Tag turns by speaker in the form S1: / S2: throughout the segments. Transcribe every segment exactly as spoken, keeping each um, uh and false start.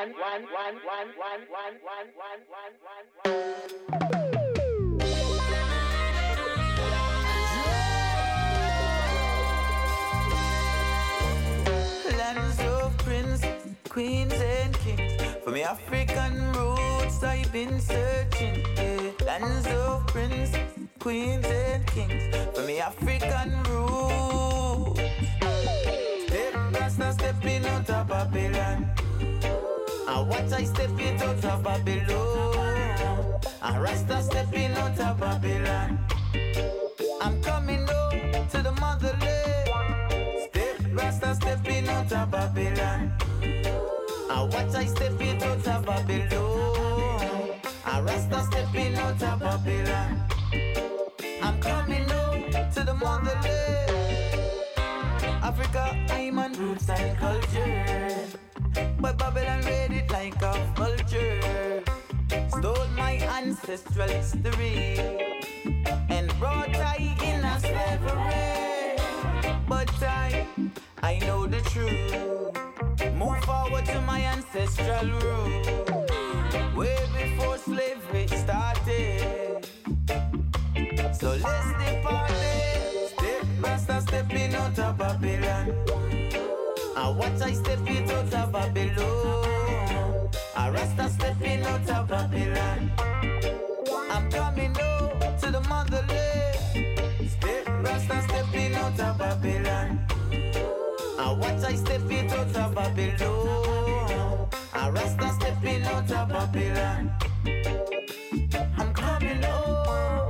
S1: Lands of prince, queens and kings. For me African roots I've been searching, yeah. Lands of prince, queens and kings. For me African roots. Step Rasta stepping out of Babylon. And watch I stepping out of Babylon. And Rasta stepping out of Babylon. I'm coming home to the motherland. Step Rasta stepping out of Babylon. And watch I stepping out of Babylon. And Rasta stepping out of Babylon. I'm coming home to the motherland. Africa, I'm on roots and culture. But Babylon read it like a vulture. Stole my ancestral history and brought I in a slavery. But I, I know the truth. Move forward to my ancestral root. Way before slavery started. So let's depart it. Step Rasta stepping out of Babylon. And watch I stepping out of Babylon. And Rasta stepping out of Babylon. I'm coming home to the motherland. Step Rasta stepping out of Babylon. And watch I stepping out of Babylon. And Rasta stepping out of Babylon. I'm coming home.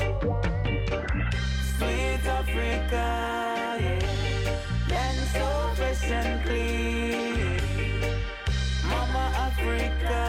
S1: Sweet Africa, yeah. Land so fresh and clean. Mama Africa,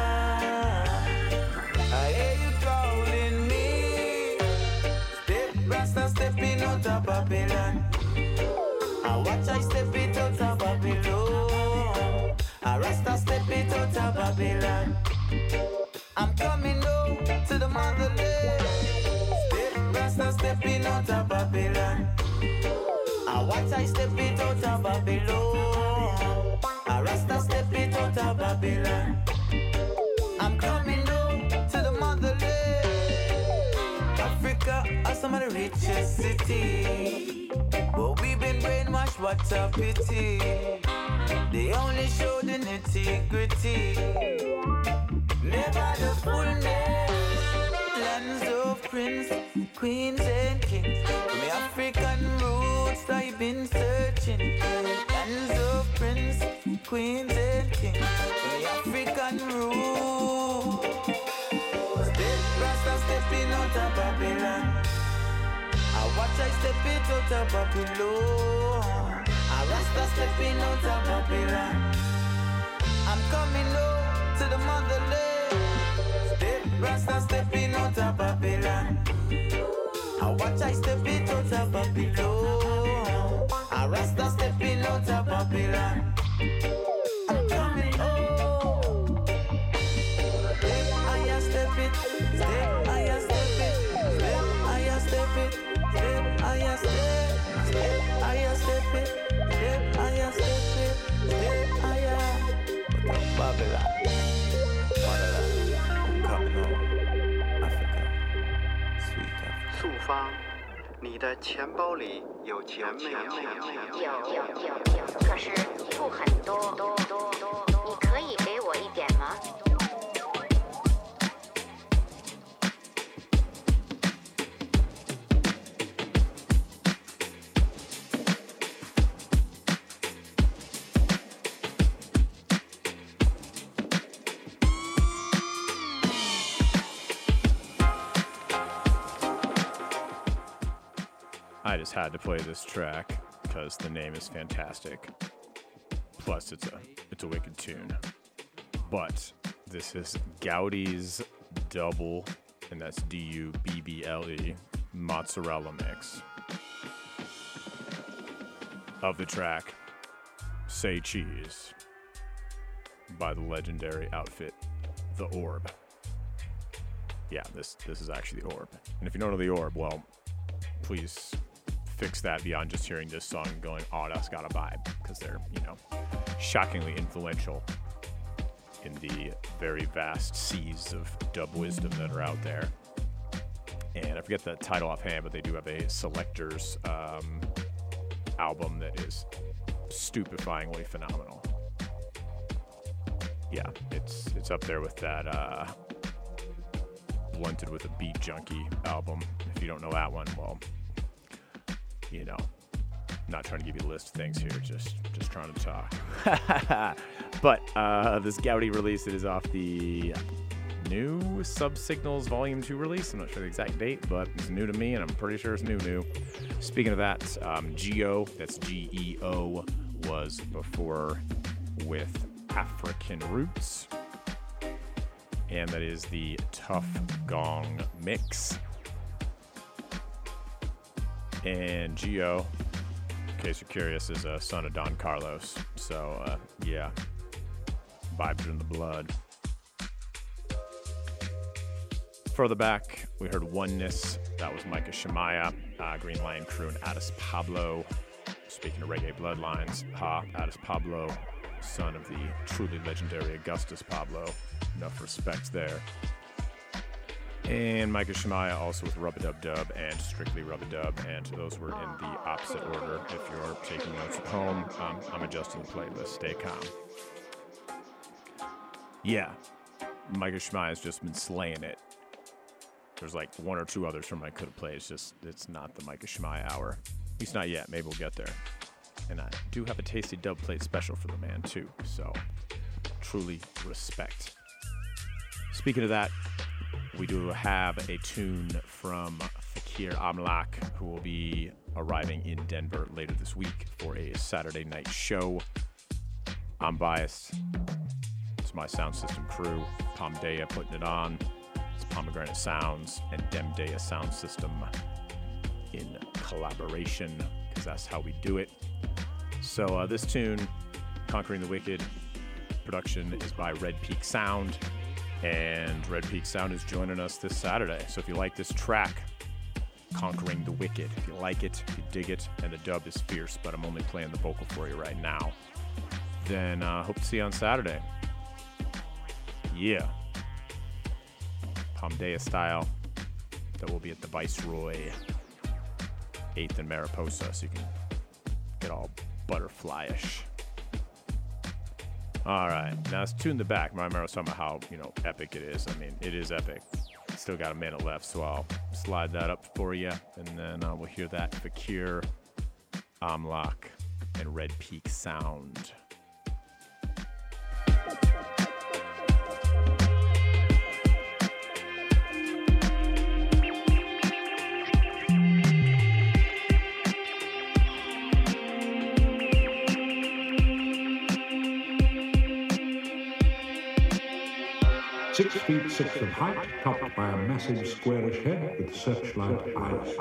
S1: I hear you calling me. Step Rasta stepping out of Babylon. And watch I step it out of Babylon. And Rasta step it out of Babylon. I'm coming home to the motherland. Step Rasta stepping out of Babylon. And watch I step it out of Babylon. And Rasta step it out of Babylon. I'm coming home to the motherland. Africa are some of the richest cities. But we've been brainwashed, what a pity. They only show the nitty-gritty, never the fullness. Lands of prince, queens and kings. For me African roots I've been searching. Lands of prince, queens and kings. For me African roots. Step Rasta stepping out of Babylon. I watch I step it out of Babylon. I Rasta stepping out of Babylon. I'm coming home to the motherland. Step Rasta stepping out of Babylon. I watch I step it out of Babylon. I Rasta stepping out of Babylon. I'm coming home. Step I step it. Step I step it. Step I step it. Step I step. Step I step it. Step I step it. Step I Babylon. Motherland. Coming home. Africa. Sweet Africa.
S2: 素芳，你的钱包里有钱没有？
S3: 有有有有，可是不很多，多多多，你可以给我一点吗？
S4: I just had to play this track because the name is fantastic. Plus, it's a it's a wicked tune. But this is Goudy's Double, and that's D U B B L E, mozzarella mix of the track Say Cheese by the legendary outfit The Orb. Yeah, this this is actually The Orb. And if you don't know The Orb, well, please fix that beyond just hearing this song and going, oh, that's got a vibe, because they're, you know, shockingly influential in the very vast seas of dub wisdom that are out there. And I forget the title offhand, but they do have a Selectors um, album that is stupefyingly phenomenal. Yeah, it's it's up there with that uh, Blunted with a Beat Junkie album. If you don't know that one, well, you know, not trying to give you a list of things here, just just trying to talk. But uh, this Gaudi release, it is off the new Subsignals Volume two release. I'm not sure the exact date, but it's new to me, and I'm pretty sure it's new new. Speaking of that, um, Geo, that's G E O, was before with African Roots, and that is the Tough Gong mix. And Geo, in case you're curious, is a son of Don Carlos, so uh, yeah, vibes in the blood. Further back, we heard Oneness. That was Micah Shemaiah, uh, Green Lion Crew, and Addis Pablo. Speaking of reggae bloodlines, ha, Addis Pablo, son of the truly legendary Augustus Pablo. Enough respect there. And Micah Shemaiah also with Rub-a-Dub Dub and Strictly Rub-a-Dub, and those were in the opposite order. If you're taking notes at home, um, I'm adjusting the playlist. Stay calm. Yeah, Micah Shemaiah's just been slaying it. There's like one or two others from I could have played. It's just, it's not the Micah Shemaiah hour. At least not yet. Maybe we'll get there. And I do have a tasty dub plate special for the man, too. So, truly respect. Speaking of that, we do have a tune from Fakir Amlak, who will be arriving in Denver later this week for a Saturday night show. I'm biased. It's my sound system crew, Pomdea putting it on. It's Pomegranate Sounds and Demdea Sound System in collaboration, because that's how we do it. So uh, this tune, Conquering the Wicked, production is by Red Peak Sound, and Red Peak Sound is joining us this Saturday. So if you like this track, Conquering the Wicked, if you like it, if you dig it, and the dub is fierce, but I'm only playing the vocal for you right now, then uh, hope to see you on Saturday. Yeah. Pomdea style. That will be at the Viceroy, eighth and Mariposa, so you can get all butterfly-ish. All right, now let's tune the back. My remember was talking about how, you know, epic it is. I mean, it is epic. Still got a minute left, so I'll slide that up for you, and then uh, we'll hear that Fakir Amlak and Red Peak Sound.
S5: Six feet six of height, topped by a massive squarish head with searchlight eyes.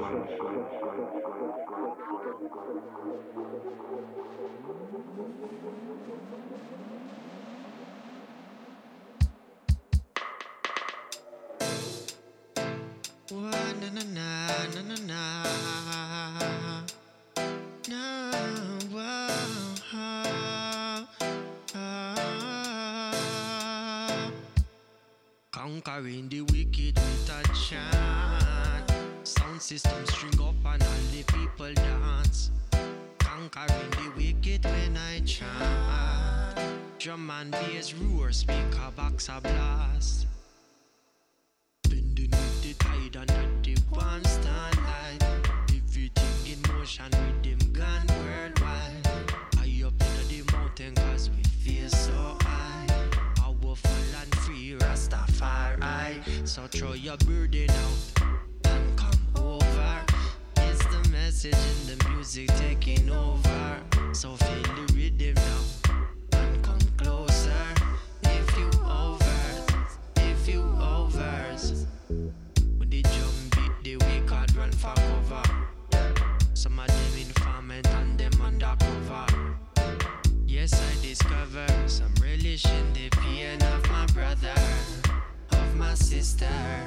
S6: Conquering the wicked with a chant. Sound system string up and all the people dance. Conquering the wicked when I chant. Drum and bass roar, speaker box a blast. Bending with the tide and not the one stand light. Everything in motion with them gone worldwide. High up in the mountain cause we feel so high. Powerful and free Rastafari. So throw your burden out and come over. It's the message in the music taking over. So feel the rhythm now and come closer. If you over, if you overs. When the drum beat the wicked run for cover. Some of them informant and them undercover. Yes, I discover some relish in the pain of my brother, of my sister.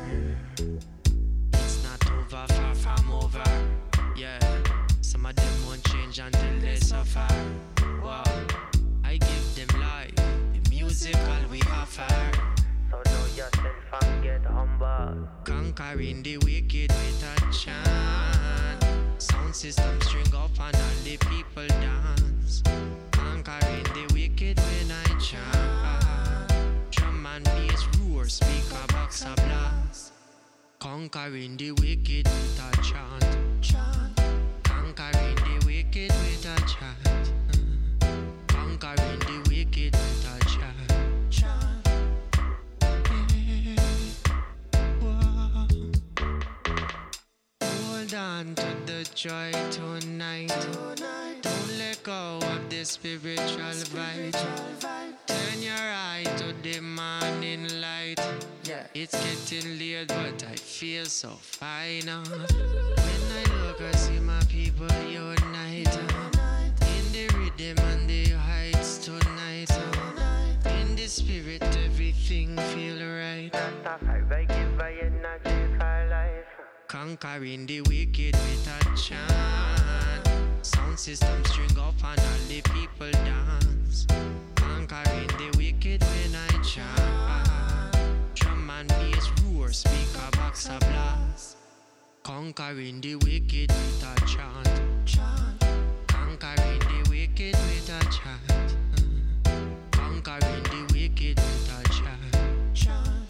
S6: It's not over, far from over. Yeah, some of them won't change until they suffer. Wow, I give them life, the music musical we offer.
S7: So know yourself and get humble.
S6: Conquering the wicked with a chant. Sound system string up and all the people dance. Conquering the wicked when I chant. Drum and bass roar, speaker box a blast. Conquering the wicked with a chant. Chant. Conquering the wicked with a chant. Conquering the wicked with a chant. Chant. Yeah. Whoa. Hold on to the joy tonight. tonight. Don't let go of the spiritual vibe. Turn your eye to the morning light. Yeah. It's getting late, but I feel so fine. Uh. When I look, I see my people unite. Uh. In the rhythm and the heights tonight. Uh. In the spirit, everything feel right.
S7: I give my energy for life.
S6: Conquering the wicked with a chant. Sound system string up and all the people dance. Conquering the wicked when I chant. Drum and bass roar, speaker box a blast. Conquering the wicked with a chant. Chant. Conquering the wicked with a chant. Conquering the wicked with a chant. Chant.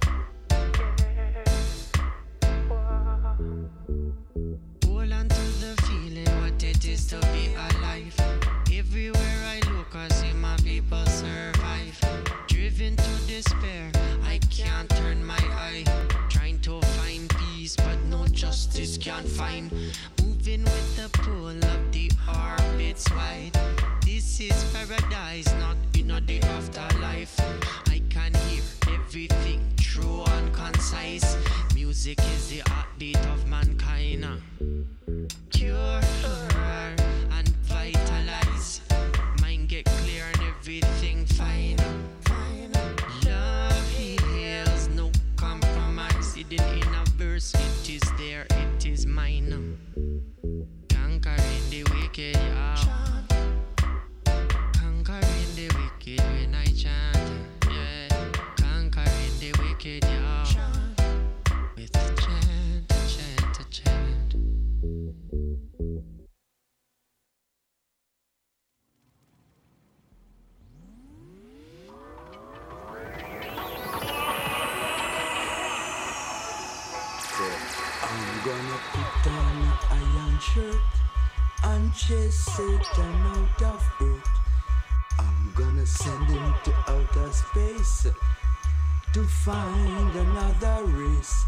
S6: Hold on to the feeling what it is to be alive. Everywhere I look, I see my people survive. Driven to despair, I can't turn my eye. Trying to find peace, but no justice can't find. Moving with the pull of the orbits wide. This is paradise, not in the afterlife. I can hear everything true and concise. Music is the heartbeat of mankind. Cure and vitalize. Mind get clear and everything fine. Love heals, no compromise. Hidden in a verse, it is there, it is mine. Conquering the wicked, yeah. Conquering the wicked when I chant, yeah. Conquering the wicked, yeah. With a chant, a chant, a chant.
S8: I'm gonna put on an iron shirt and chase Satan out of earth. I'm gonna send him to outer space to find another race.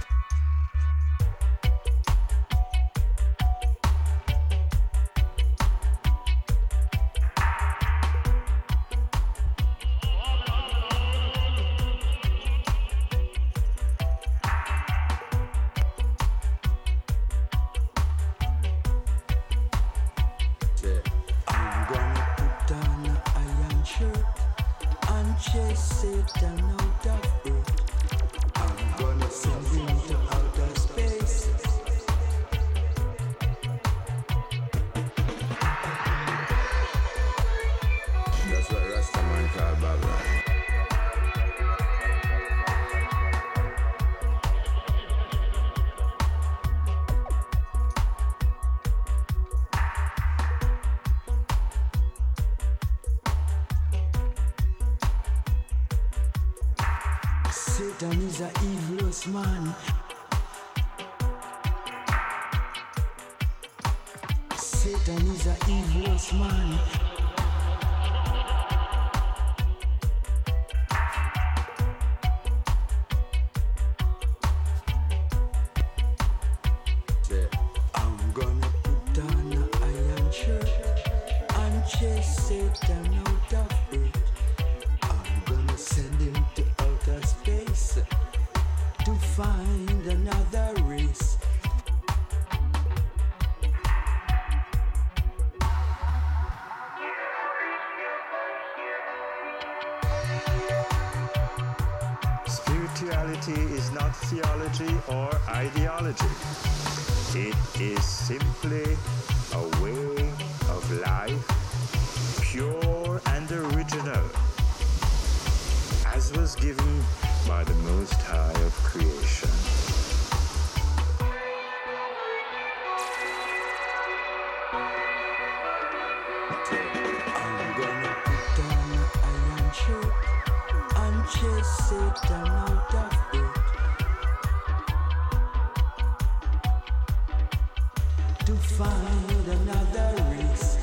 S8: Satan is a evilest man. Satan is a evilest man. I'm gonna put on an iron shirt and chase Satan out of earth. I'm gonna send him to outer space to find another race.
S9: Spirituality is not theology or ideology. It is simply a way of life, pure and original, as was given by the Most High of creation.
S8: I'm gonna put on an iron shirt and chase Satan out of it. To find another race.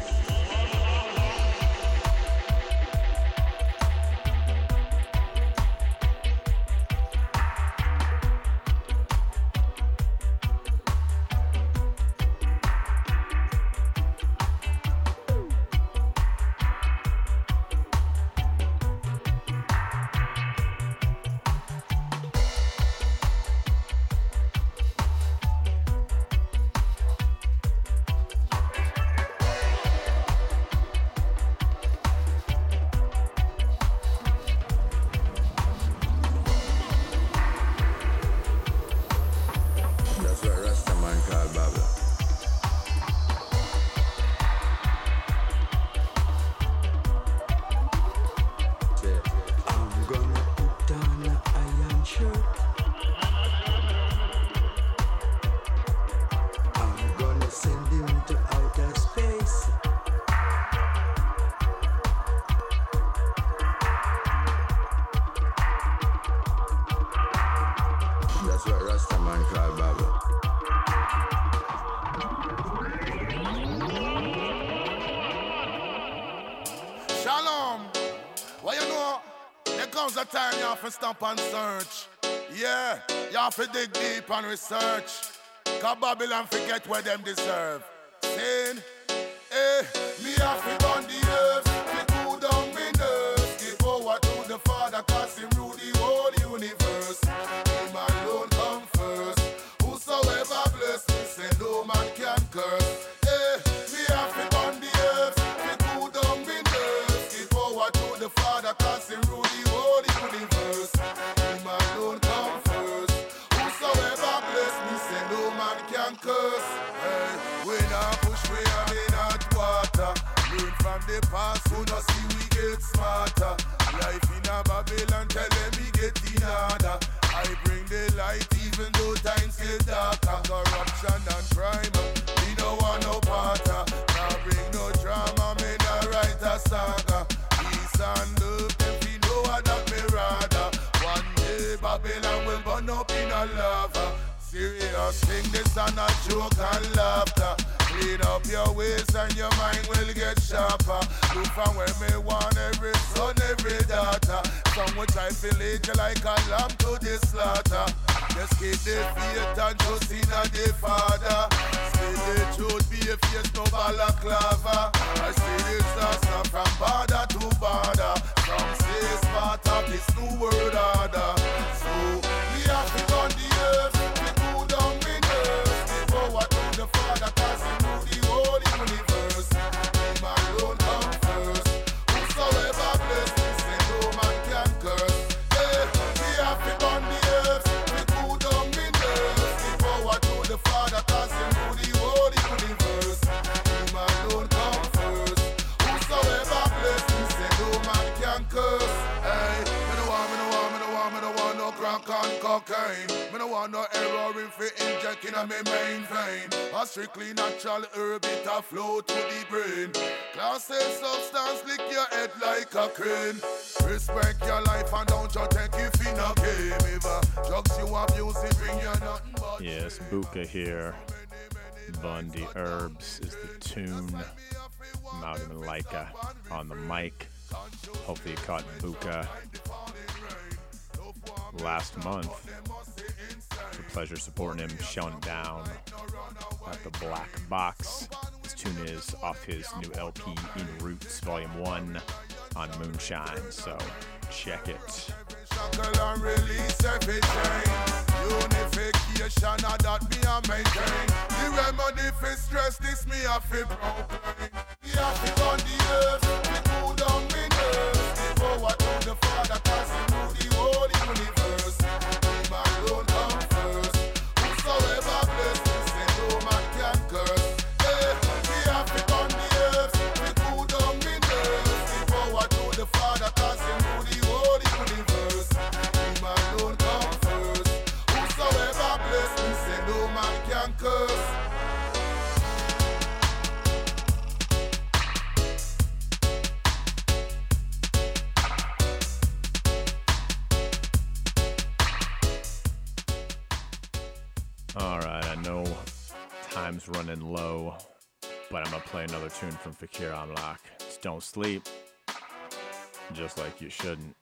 S8: That's what Rastaman called Babylon. I'm gonna put on an iron shirt. I'm gonna send him to outer space. That's what Rastaman called Babylon.
S10: Shalom. Well, you know, there comes a time you have to stop and search. Yeah, you have to dig deep and research. Cause Babylon forget where them deserve. Saying, eh, me have to burn the earth, me cool down me nerves. Give power to the Father, cause him rule the whole universe. Him alone come first. Whosoever bless me, say no man can curse. Eh, me have to burn the earth, me cool down me nerves. Give power to the Father, cause him rule the whole universe. Him alone come first. Whosoever bless me, say no man can curse. Hey, when I push we are in hot water. Learn from the past, who no see we get smarter. Life in a Babylon, tell them we get in order. I bring the light even though times get darker. Corruption and crime, we no want no parter. Now bring no drama, me no write a saga. Peace and love, them we know that me rather. One day Babylon will burn up in a lava. Serious thing, this and a joke and laughter. Clean up your ways and your mind will get sharper. Look from where me want every son, every daughter. Some will try to lead you like a lamb to the slaughter. Just keep the faith and trust in the Father. Say the truth, be a face, no balaclava. I say this Rasta from border to border. Some say Sparta, this new world order. So we have to turn the earth, we cool down we nerves. Give power to the Father, cause he rule the whole universe. Him alone come first. Whosoever bless me, say no man can curse. Hey, we have to turn the earth, we cool down we nerves. Give power to the Father, cause he rule the whole universe. Him alone come first. Whosoever bless me, say no man can curse. Hey, me no want, me no want, me no want, me no want no crack and cocaine. Me no want no heroin for injecting a me main vein. A strictly natural herb, it a flow to the brain. Class A substance, lick your head like a crane. Respect your life and don't you take it in a game. If uh, drugs you abuse, it bring you nothing but
S4: Yes, Buka here. Bundy Herbs is the tune. Malcolm and Laika on the mic. Hopefully you caught Buka last month. It's a pleasure supporting him, showing down at the Black Box. This tune is off his new L P, In Roots, Volume one on Moonshine, so check it.
S10: And release everything. Unification that me a maintain. The remedy for stress, this me a fi proclaim. We have to on the earth, we cool down me nerves. Give power to the Father, cause he rule the whole universe. Him alone come first. Whosoever bless me, say no man can curse. Hey, we have to on the earth, we cool down me nerves. Give power to the Father, cause he rule the whole universe.
S4: Alright, I know time's running low, but I'm gonna play another tune from Fakir Amlak. It's Don't Sleep, just like you shouldn't.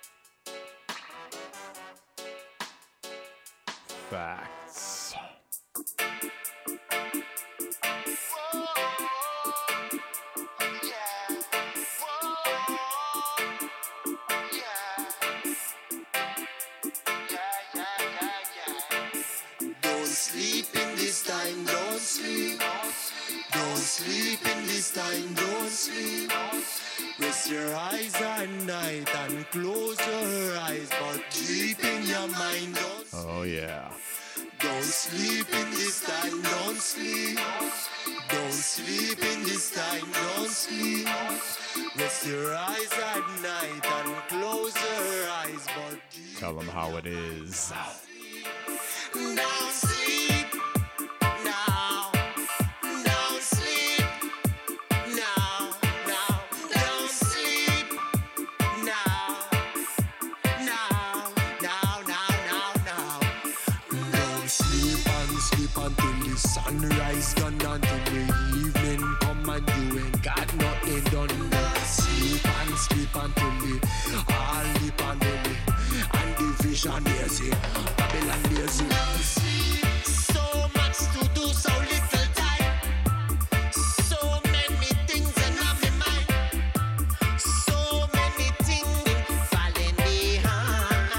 S4: Facts.
S8: Sleep in this time, don't sleep. Rest your eyes at night and close your eyes, but deep in your mind, don't sleep.
S4: Oh yeah.
S8: Don't sleep in this time, don't sleep. Don't sleep in this time, don't sleep. Rest your eyes at night and close your eyes, but deep.
S4: Tell them how it is.
S8: Don't sleep. Sunrise gone until the evening come and you ain't got nothing done. Sleep and sleep until the all the pandemic and the vision lazy, Babylon lazy. So much to do, so little time. So many things in my mind. So many things falling behind,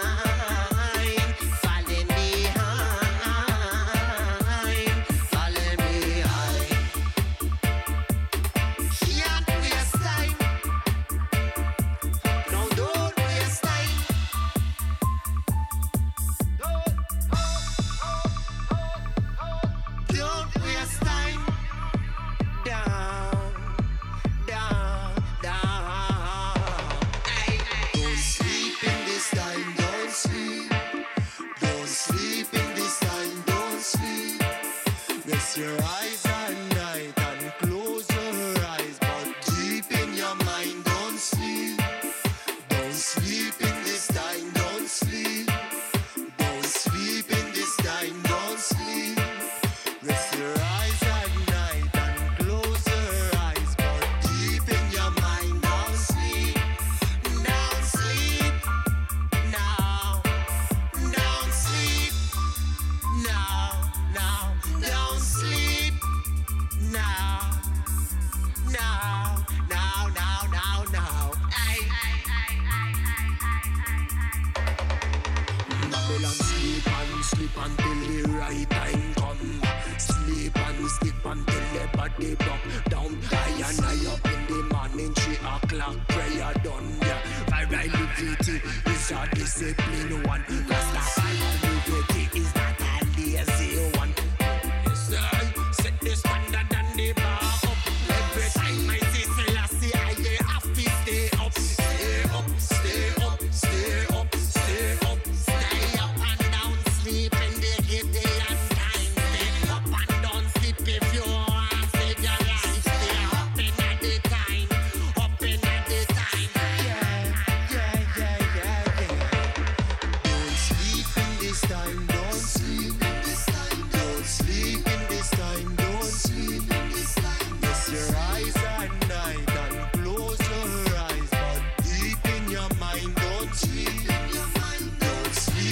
S8: falling behind.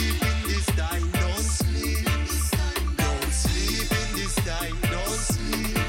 S8: Sleep.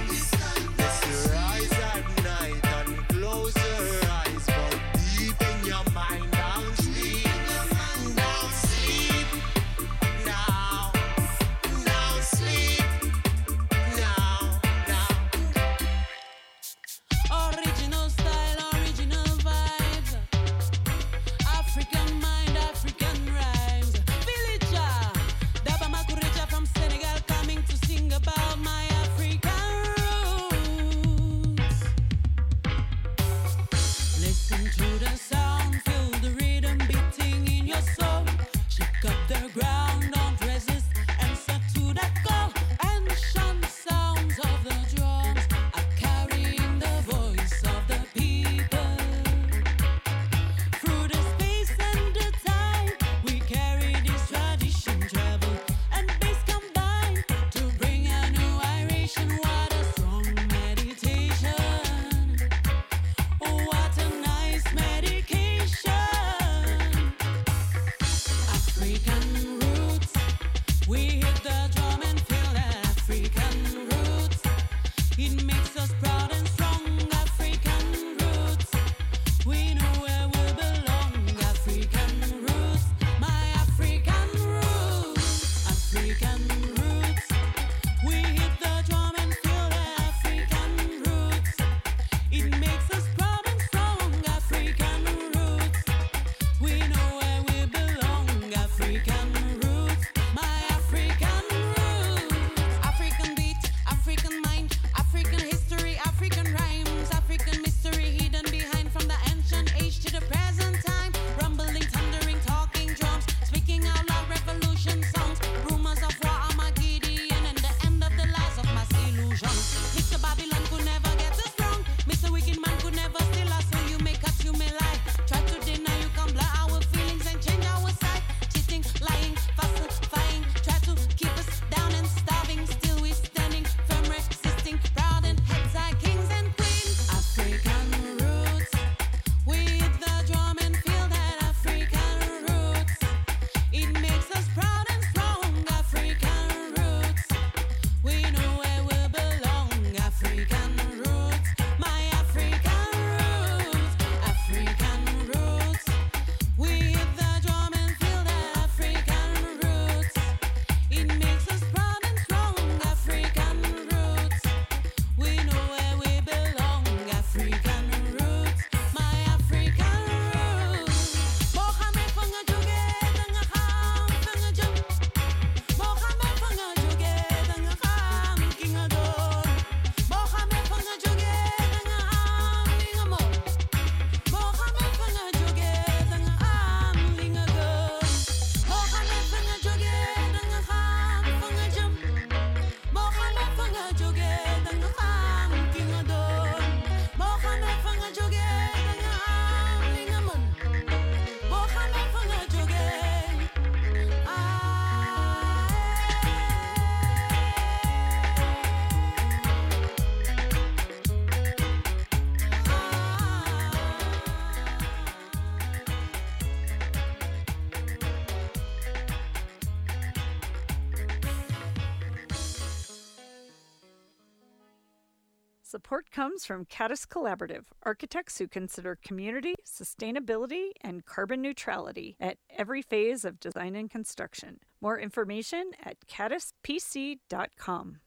S11: Support comes from Caddis Collaborative, architects who consider community, sustainability, and carbon neutrality at every phase of design and construction. More information at caddis p c dot com.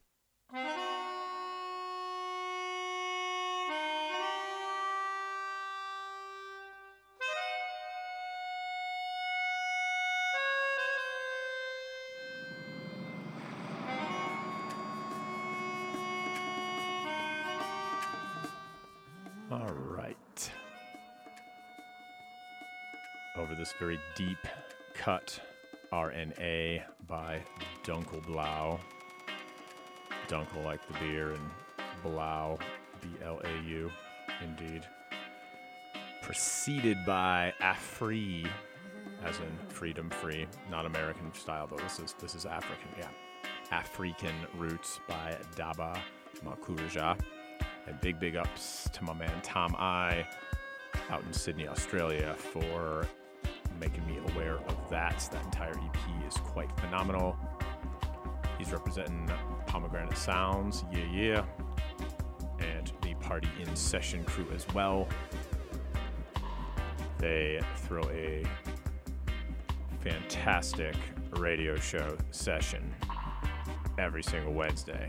S4: All right. Over this very deep cut R N A by Dunkelblau. Dunkel like the beer and Blau, B L A U, indeed. Preceded by Afri, as in freedom free, not American style though. This is this is African, yeah. African Roots by Daba Makurja. And big, big ups to my man Tom I out in Sydney, Australia for making me aware of that. That entire E P is quite phenomenal. He's representing Pomegranate Sounds, yeah, yeah. And the Party in Session crew as well. They throw a fantastic radio show session every single Wednesday.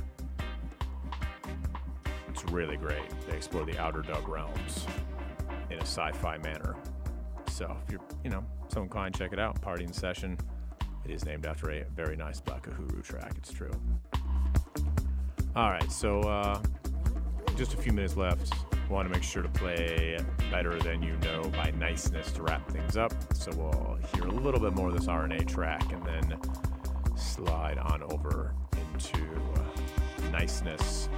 S4: It's really great. They explore the Outer Dug realms in a sci-fi manner. So if you're, you know, so inclined, check it out. Party in Session. It is named after a very nice Black Uhuru track. It's true. All right, so uh, just a few minutes left. Want to make sure to play Better Than You Know by Niceness to wrap things up. So we'll hear a little bit more of this R N A track and then slide on over into uh, Niceness.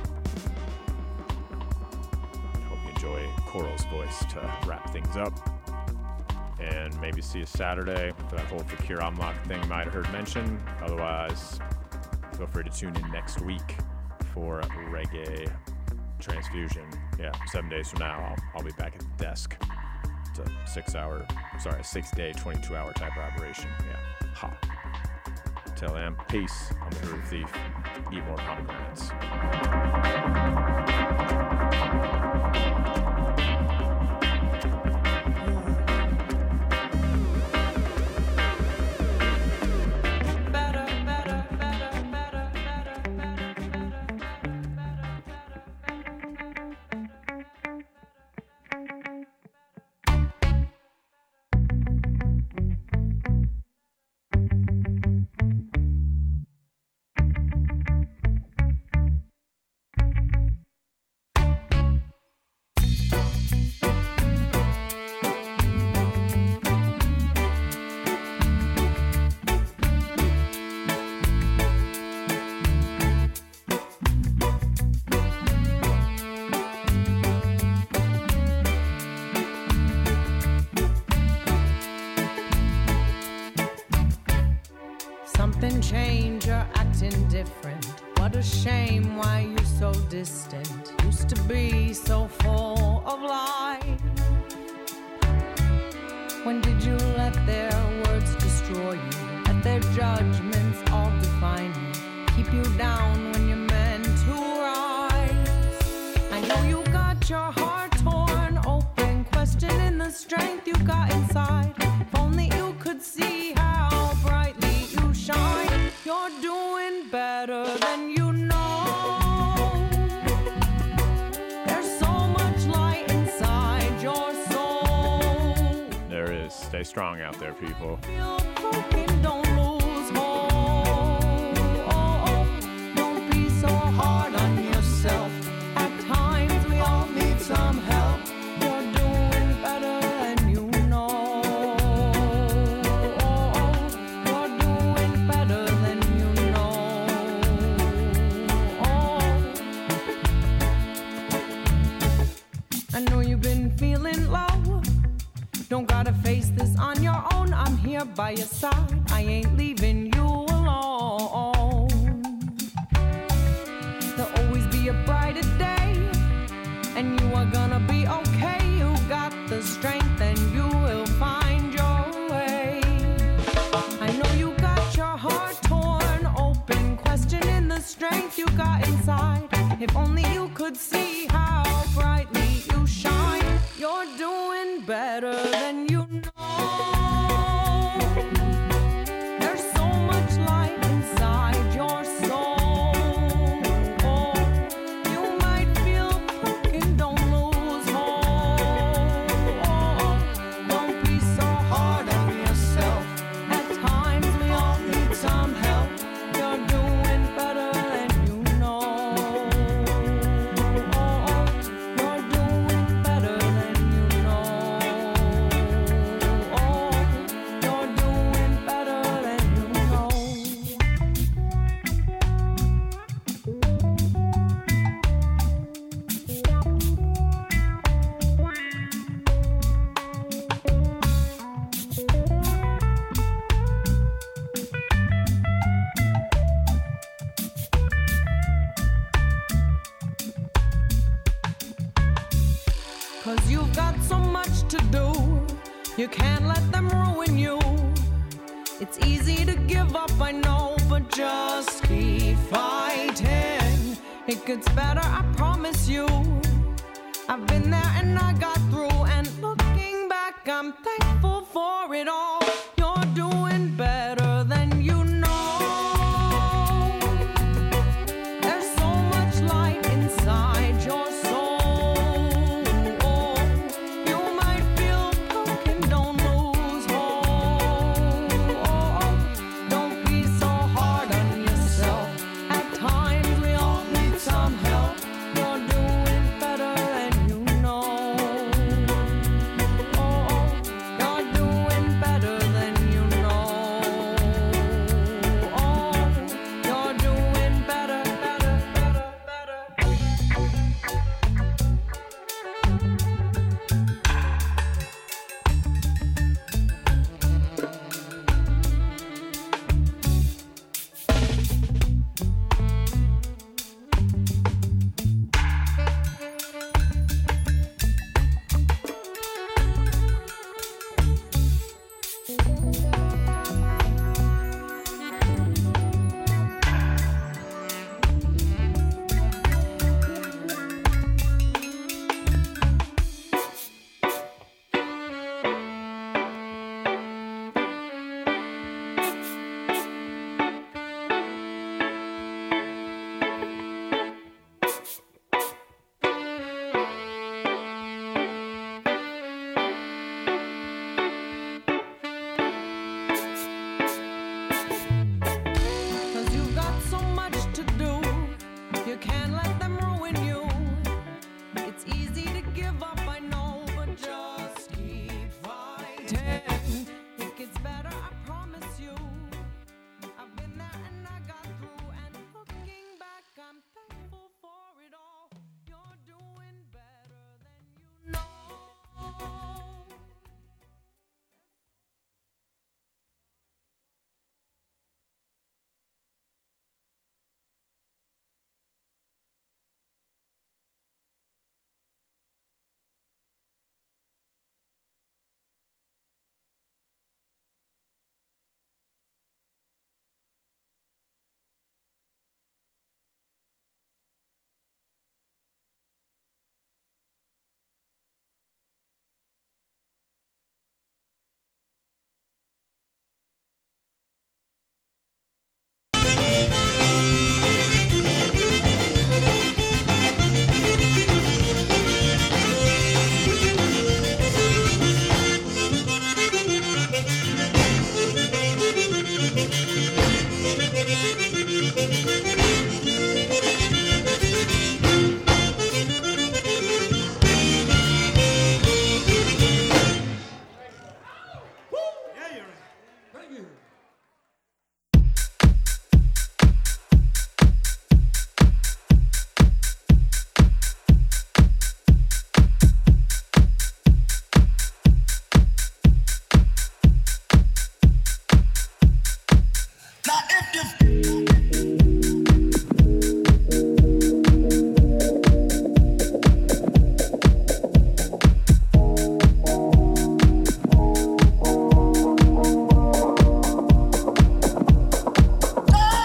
S4: Enjoy Coral's voice to wrap things up, and maybe see us Saturday for that whole Fakir Amlak thing you might have heard mentioned. Otherwise, feel free to tune in next week for Reggae Transfusion. Yeah, seven days from now, I'll, I'll be back at the desk. It's a six-hour, sorry, a six-day, twenty-two hour type of operation. Yeah, ha. Cocktail Amp. Peace on the Groove Thief. Eat more pomegranates.
S12: Something changed, you're acting different. What a shame, why you so distant. Used to be so full of life. When did you let their words destroy you? Let their judgments all define you. Keep you down when you're meant to rise. I know you got your heart torn open, questioning the strength you got inside. If only you could see how brightly you shine. You're doing better than you know. There's so much light inside your soul.
S4: There is. Stay strong out there, people.
S12: Feel broken, don't lose hope. Don't be so hard on yourself. At times we all need some help. You're doing better than you know. You're doing better than you know. I know you've been feeling low. Don't gotta face this on your own. I'm here by your side. I ain't leaving you alone. There'll always be a brighter day, and you are gonna be okay. You got the strength, and you will find your way. I know you got your heart torn open, questioning the strength you got inside. If only you could see how brightly you shine. You're doing better than you know. There's so much light inside your soul. You might feel broken, don't lose hope. Don't be so hard on yourself. At times we all need some help. You're doing better than you know. You're doing better than you know. You're doing better than you know. Cause you've got so much to do. You can't let them ruin you. It's easy to give up, I know, but just keep fighting. It gets better, I promise you. I've been there and I got through. And looking back, I'm thankful for it all.